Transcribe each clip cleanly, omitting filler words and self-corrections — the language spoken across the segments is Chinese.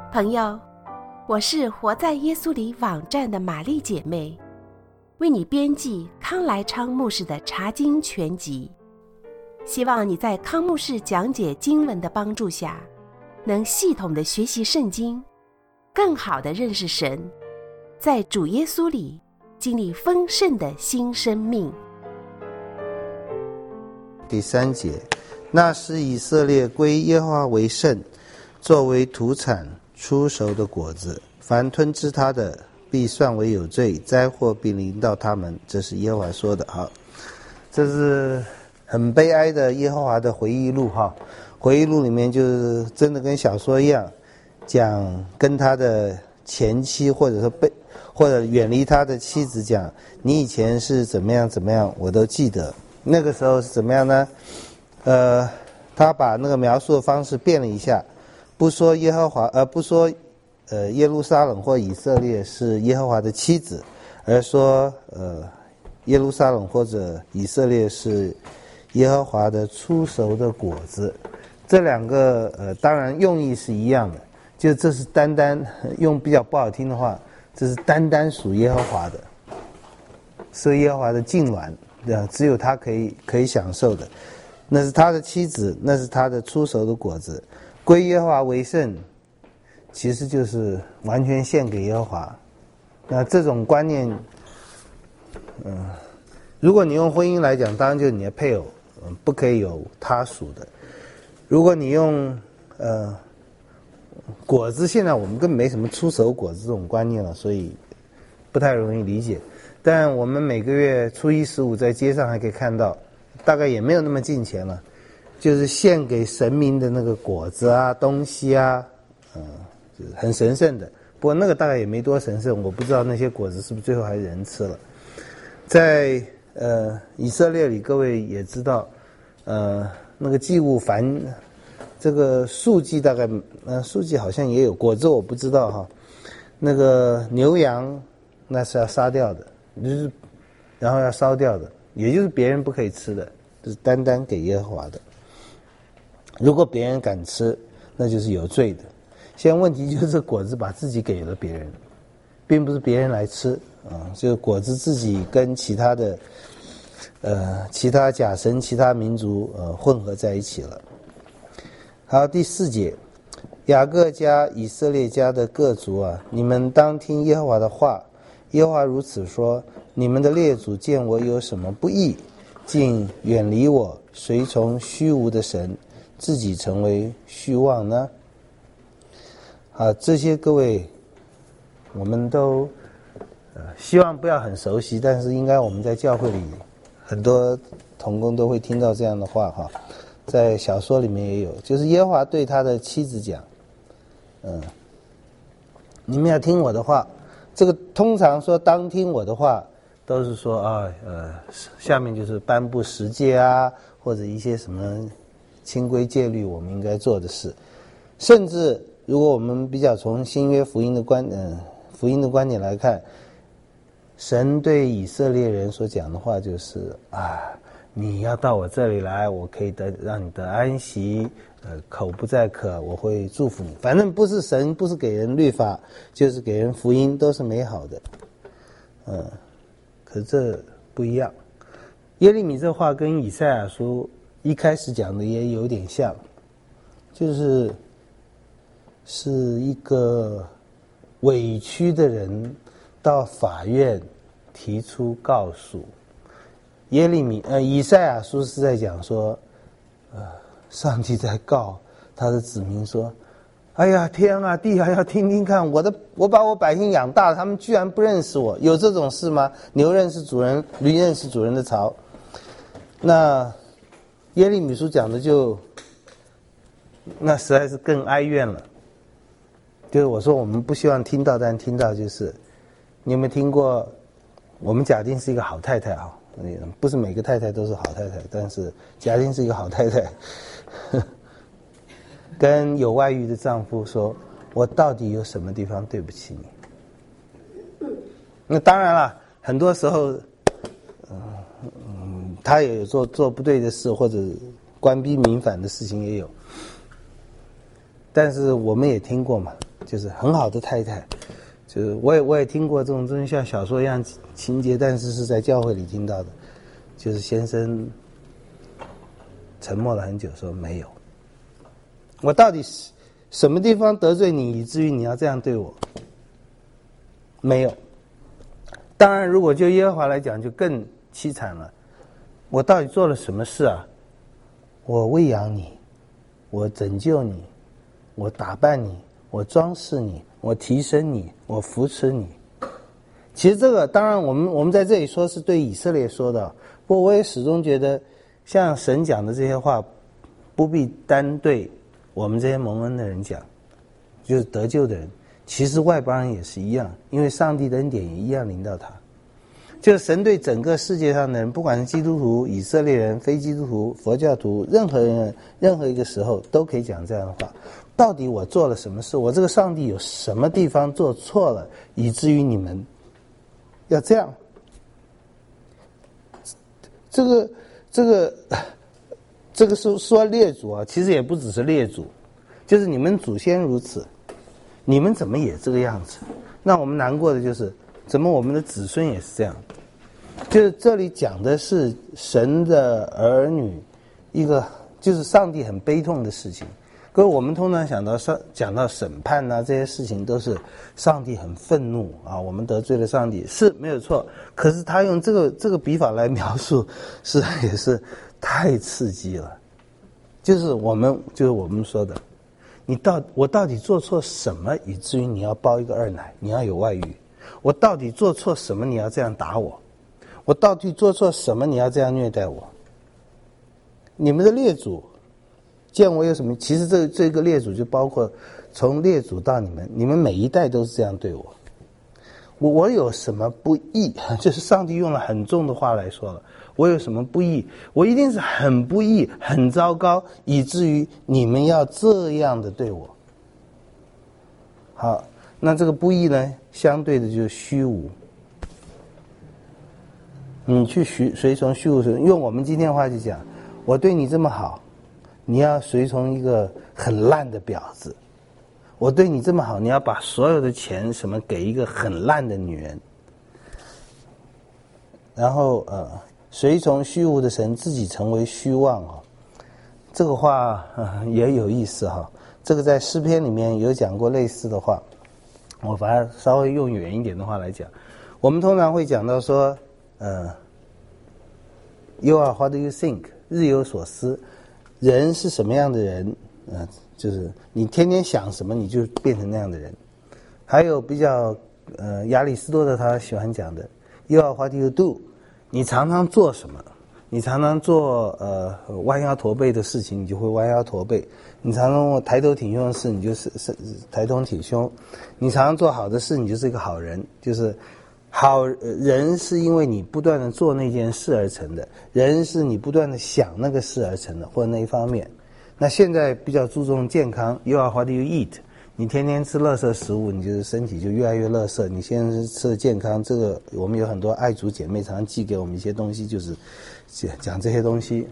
朋友，我是活在耶稣里网站的玛丽姐妹，为你编辑康来昌牧师的查经全集，希望你在康牧师讲解经文的帮助下，能系统的学习圣经，更好的认识神，在主耶稣里经历丰盛的新生命。 第3节，那时以色列归耶和华为圣，作为土产出熟的果子，凡吞吃它的必算为有罪，灾祸必临到他们。这是耶和华说的。好，这是很悲哀的耶和华的回忆录哈。回忆录里面就是真的跟小说一样，讲跟他的前妻或者说或者远离他的妻子讲，你以前是怎么样怎么样，我都记得。那个时候是怎么样呢？他把那个描述的方式变了一下，不说耶和华，不说耶路撒冷或以色列是耶和华的妻子，而说耶路撒冷或者以色列是耶和华的出熟的果子。这两个当然用意是一样的，就这是单单用比较不好听的话，这是单单属耶和华的，是耶和华的净卵，只有他可以享受的，那是他的妻子，那是他的出熟的果子。归耶和华为圣，其实就是完全献给耶和华。那这种观念，如果你用婚姻来讲，当然就是你的配偶，不可以有他属的。如果你用果子，现在我们根本没什么出熟果子这种观念了，所以不太容易理解。但我们每个月初1、15在街上还可以看到，大概也没有那么近前了，就是献给神明的那个果子啊、东西啊，就是很神圣的。不过那个大概也没多神圣，我不知道那些果子是不是最后还是人吃了。在以色列里，各位也知道，那个祭物这个素祭大概素祭好像也有，果子我不知道哈。那个牛羊那是要杀掉的，就是然后要烧掉的，也就是别人不可以吃的，就是单单给耶和华的。如果别人敢吃，那就是有罪的。现在问题就是果子把自己给了别人，并不是别人来吃就是果子自己跟其他的其他假神、其他民族混合在一起了。好，第4节，雅各家、以色列家的各族啊，你们当听耶和华的话。耶和华如此说：你们的列祖见我有什么不义，竟远离我，随从虚无的神，自己成为虚妄呢？这些各位我们都希望不要很熟悉，但是应该我们在教会里很多同工都会听到这样的话哈。在小说里面也有，就是耶和华对他的妻子讲，你们要听我的话。这个通常说当听我的话，都是说下面就是颁布十诫啊，或者一些什么清规戒律我们应该做的事。甚至如果我们比较从新约福音的观点来看，神对以色列人所讲的话就是你要到我这里来，我可以让你得安息，口不再渴，我会祝福你。反正不是神，不是给人律法，就是给人福音，都是美好的。可是这不一样。耶利米这话跟以赛亚书一开始讲的也有点像，是一个委屈的人到法院提出告诉。以赛亚书是在讲说，上帝在告他的子民说，哎呀，天啊地啊，要听听看，我把我百姓养大了，他们居然不认识我，有这种事吗？牛认识主人，驴认识主人的槽。那耶利米书讲的那实在是更哀怨了。就是我说我们不希望听到，但听到就是，你有没有听过？我们假定是一个好太太不是每个太太都是好太太，但是假定是一个好太太，跟有外遇的丈夫说，我到底有什么地方对不起你？那当然了，很多时候他也有做不对的事，或者官逼民反的事情也有，但是我们也听过嘛， 就是很好的太太，就是我也听过这种真像小说一样情节，但是是在教会里听到的，就是先生沉默了很久说没有，我到底什么地方得罪你以至于你要这样对我？没有。当然如果就耶和华来讲就更凄惨了，我到底做了什么事啊？我喂养你，我拯救你，我打扮你，我装饰你，我提升你，我扶持你。其实这个当然我们在这里说是对以色列说的，不过我也始终觉得像神讲的这些话不必单对我们这些蒙恩的人讲，就是得救的人，其实外邦人也是一样，因为上帝的恩典也一样临到他。就是神对整个世界上的人，不管是基督徒、以色列人、非基督徒、佛教徒，任何人任何一个时候都可以讲这样的话。到底我做了什么事？我这个上帝有什么地方做错了，以至于你们要这样？这个是说列祖啊，其实也不只是列祖，就是你们祖先如此，你们怎么也这个样子？那我们难过的就是怎么我们的子孙也是这样。就是这里讲的是神的儿女一个就是上帝很悲痛的事情。各位，我们通常讲到审判啊，这些事情都是上帝很愤怒啊，我们得罪了上帝是没有错，可是他用这个笔法来描述也是太刺激了。就是我们说的，我到底做错什么以至于你要包一个二奶，你要有外遇？我到底做错什么你要这样打我？我到底做错什么你要这样虐待我？你们的列祖见我有什么？其实这个列祖就包括从列祖到你们每一代都是这样对我。我有什么不义？就是上帝用了很重的话来说了，我有什么不义？我一定是很不义、很糟糕，以至于你们要这样的对我。好，那这个不义呢，相对的就是虚无。你去随从虚无，用我们今天的话去讲，我对你这么好，你要随从一个很烂的婊子。我对你这么好，你要把所有的钱什么给一个很烂的女人。然后随从虚无的神，自己成为虚妄啊。这个话也有意思哈。这个在诗篇里面有讲过类似的话，我把它稍微用远一点的话来讲，我们通常会讲到说You are what you think， 日有所思。人是什么样的人就是你天天想什么你就变成那样的人。还有比较亚里士多德他喜欢讲的 You are what you do， 你常常做什么，你常常做弯腰驼背的事情，你就会弯腰驼背；你常常抬头挺胸的事，你就是抬头挺胸；你常常做好的事，你就是一个好人。就是好人是因为你不断的做那件事而成的，人是你不断的想那个事而成的，或者那一方面。那现在比较注重健康 You are what you eat， 你天天吃垃圾食物，你就是身体就越来越垃圾。你现在是吃的健康，这个我们有很多爱主姐妹常常寄给我们一些东西，就是讲这些东西。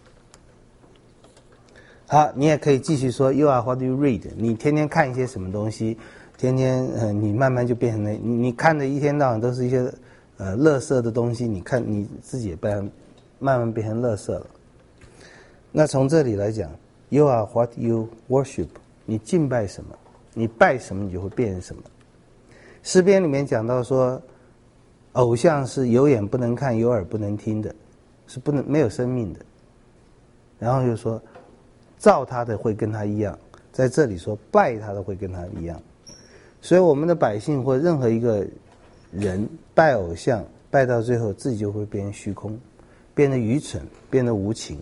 好，你也可以继续说 You are what you read， 你天天看一些什么东西，天天你慢慢就变成你看的一天到晚都是一些垃圾的东西，你看你自己也慢慢变成垃圾了。那从这里来讲 You are what you worship， 你敬拜什么，你拜什么你就会变成什么。诗篇里面讲到说偶像是有眼不能看有耳不能听的，是没有生命的。然后就说造他的会跟他一样，在这里说拜他的会跟他一样。所以我们的百姓或任何一个人拜偶像，拜到最后自己就会变成虚空，变得愚蠢，变得无情。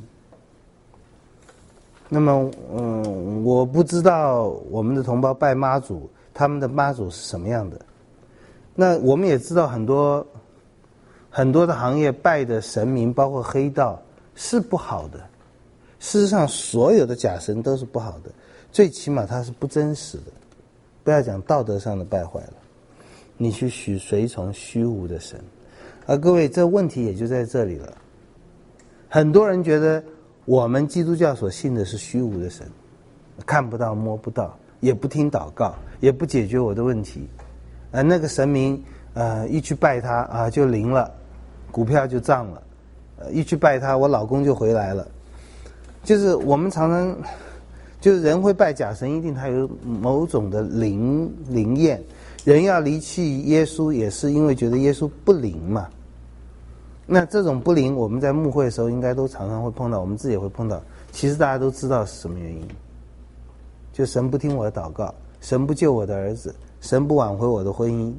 那么我不知道我们的同胞拜妈祖，他们的妈祖是什么样的。那我们也知道很多的行业拜的神明，包括黑道，是不好的。事实上所有的假神都是不好的，最起码它是不真实的。不要讲道德上的败坏了，你去随从虚无的神。各位，这问题也就在这里了。很多人觉得我们基督教所信的是虚无的神，看不到摸不到， 也不听祷告，也不解决我的问题。那个神明一去拜他就灵了，股票就涨了。一去拜他，我老公就回来了。就是我们常常，就是人会拜假神，一定他有某种的灵验。人要离弃耶稣，也是因为觉得耶稣不灵嘛。那这种不灵，我们在牧会的时候应该都常常会碰到，我们自己也会碰到。其实大家都知道是什么原因，就神不听我的祷告，神不救我的儿子，神不挽回我的婚姻。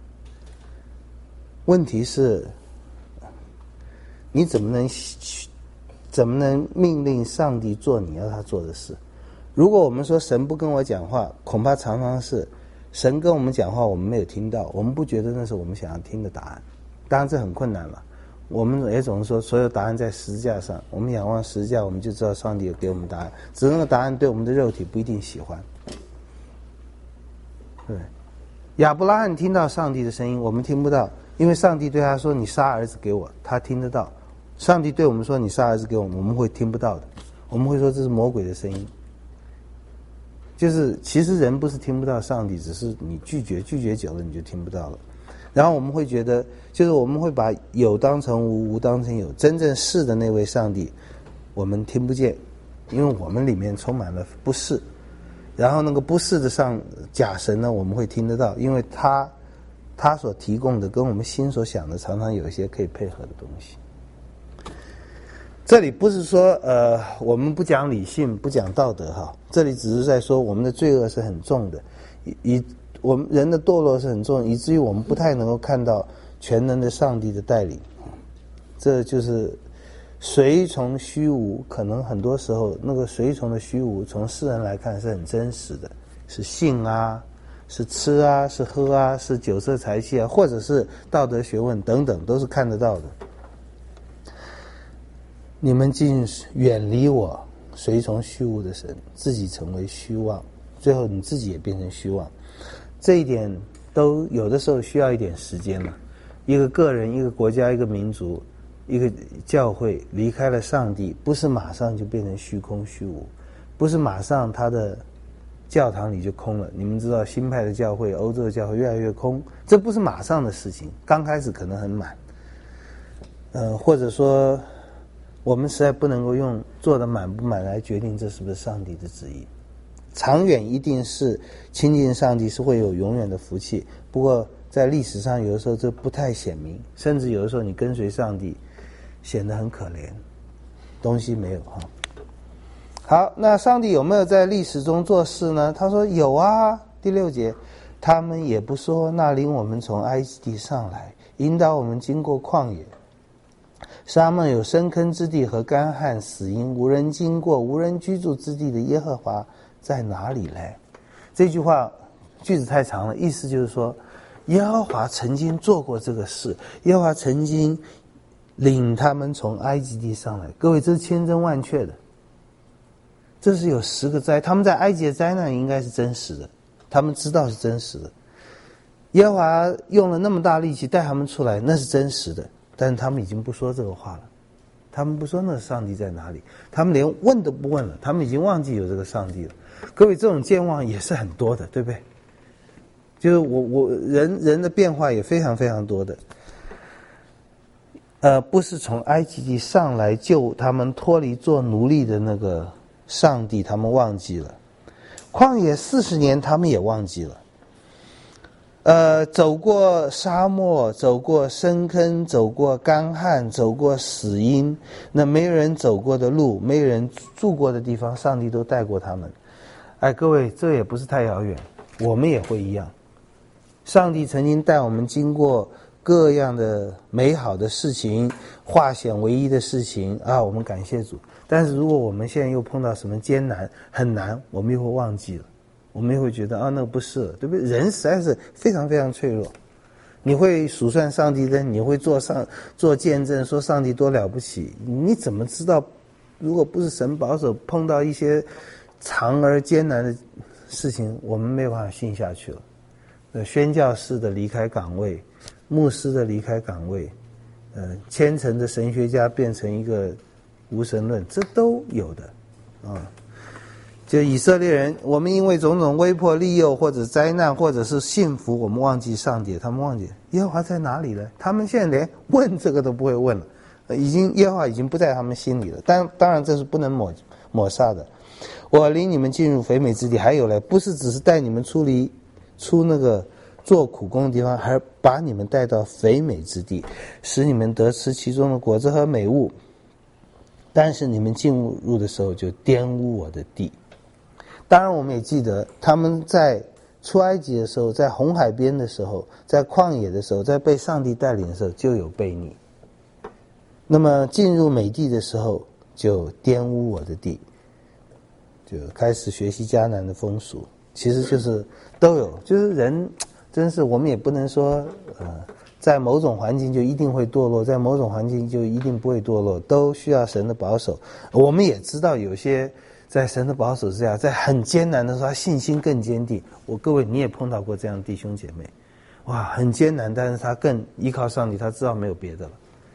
问题是，你怎么能命令上帝做你要他做的事？如果我们说神不跟我讲话，恐怕常常是神跟我们讲话，我们没有听到，我们不觉得那是我们想要听的答案。当然这很困难了，我们也总是说所有答案在十字架上，我们仰望十字架，我们就知道上帝有给我们答案，只是那个答案对我们的肉体不一定喜欢。对，亚伯拉罕听到上帝的声音，我们听不到，因为上帝对他说你杀儿子给我，他听得到。上帝对我们说你杀儿子给我们，我们会听不到的，我们会说这是魔鬼的声音。就是其实人不是听不到上帝，只是你拒绝久了你就听不到了。然后我们会觉得，就是我们会把有当成无，无当成有，真正是的那位上帝我们听不见，因为我们里面充满了不是。然后那个不是的假神呢，我们会听得到，因为他所提供的跟我们心所想的常常有一些可以配合的东西。这里不是说我们不讲理性不讲道德哈，这里只是在说我们的罪恶是很重的，我们人的堕落是很重，以至于我们不太能够看到全能的上帝的带领。这就是随从虚无，可能很多时候那个随从的虚无从世人来看是很真实的，是性啊，是吃啊，是喝啊，是酒色财气啊，或者是道德学问等等，都是看得到的。你们竟远离我，随从虚无的神，自己成为虚妄，最后你自己也变成虚妄。这一点都有的时候需要一点时间了。一个个人、一个国家、一个民族、一个教会离开了上帝，不是马上就变成虚空虚无，不是马上他的教堂里就空了。你们知道新派的教会、欧洲的教会越来越空，这不是马上的事情，刚开始可能很满。或者说我们实在不能够用做得满不满来决定这是不是上帝的旨意。长远一定是亲近上帝是会有永远的福气，不过在历史上有的时候这不太显明，甚至有的时候你跟随上帝显得很可怜，东西没有哈。好，那上帝有没有在历史中做事呢？他说有啊。第6节，他们也不说那领我们从埃及地上来，引导我们经过旷野，沙漠有深坑之地和干旱死荫，无人经过无人居住之地的耶和华在哪里来？这句话句子太长了，意思就是说耶和华曾经做过这个事，耶和华曾经领他们从埃及地上来。各位，这是千真万确的，这是有10个灾，他们在埃及的灾难应该是真实的，他们知道是真实的。耶和华用了那么大力气带他们出来，那是真实的，但是他们已经不说这个话了，他们不说那上帝在哪里，他们连问都不问了，他们已经忘记有这个上帝了。各位，这种健忘也是很多的，对不对？就是人的变化也非常非常多的。不是从埃及地上来救他们脱离做奴隶的那个上帝，他们忘记了。旷野40年，他们也忘记了。走过沙漠，走过深坑，走过干旱，走过死荫，那没人走过的路，没人住过的地方，上帝都带过他们。各位，这也不是太遥远，我们也会一样。上帝曾经带我们经过各样的美好的事情，化险为夷的事情我们感谢主。但是如果我们现在又碰到什么艰难很难，我们又会忘记了，我们又会觉得那个不是了，对不对？人实在是非常非常脆弱。你会数算上帝的，你会做见证说上帝多了不起，你怎么知道如果不是神保守，碰到一些长而艰难的事情，我们没有办法信下去了。宣教士的离开岗位，牧师的离开岗位，虔诚的神学家变成一个无神论，这都有的就以色列人，我们因为种种威迫利诱或者灾难或者是幸福，我们忘记上帝，他们忘记耶和华在哪里呢？他们现在连问这个都不会问了，耶和华已经不在他们心里了。当然这是不能抹杀的。我领你们进入肥美之地，还有呢，不是只是带你们出那个做苦工的地方，还把你们带到肥美之地，使你们得吃其中的果子和美物。但是你们进入的时候就玷污我的地。当然我们也记得他们在出埃及的时候，在红海边的时候，在旷野的时候，在被上帝带领的时候就有悖逆。那么进入美地的时候就玷污我的地，就开始学习迦南的风俗。其实就是都有，就是人真是我们也不能说在某种环境就一定会堕落，在某种环境就一定不会堕落，都需要神的保守。我们也知道有些在神的保守之下，在很艰难的时候他信心更坚定。各位你也碰到过这样的弟兄姐妹，哇，很艰难，但是他更依靠上帝，他知道没有别的了。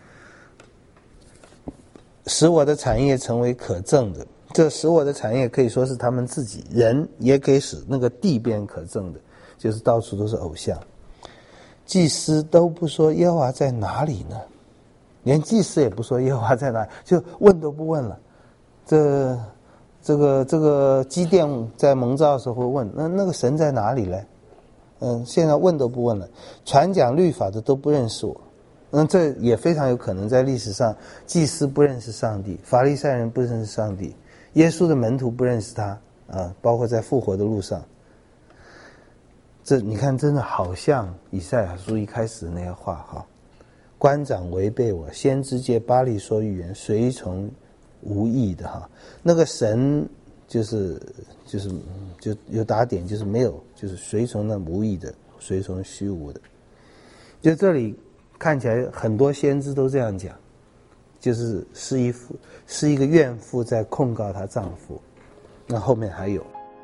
使我的产业成为可憎的，这使我的产业可以说是他们自己人，也可以使那个地变可憎的，就是到处都是偶像。祭司都不说耶和华在哪里呢？连祭司也不说耶和华在哪里，就问都不问了。这个基甸在蒙召的时候会问，那个神在哪里呢？现在问都不问了。传讲律法的都不认识我。这也非常有可能在历史上，祭司不认识上帝，法利赛人不认识上帝，耶稣的门徒不认识他包括在复活的路上。这你看真的好像以赛亚书一开始的那些话哈，官长违背我，先知借巴力说预言，随从无益的哈。那个神就有打点，就是没有，就是随从那无益的，随从虚无的。就这里看起来很多先知都这样讲，就是是一个怨妇在控告她丈夫。那后面还有。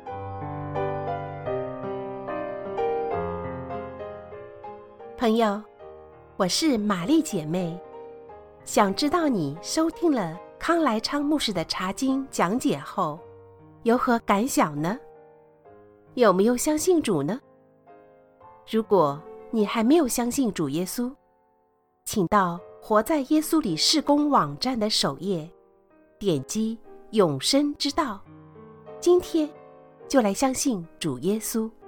朋友，我是玛丽姐妹，想知道你收听了康来昌牧师的查经讲解后有何感想呢？有没有相信主呢？如果你还没有相信主耶稣，请到活在耶稣里事工网站的首页，点击永生之道，今天就来相信主耶稣。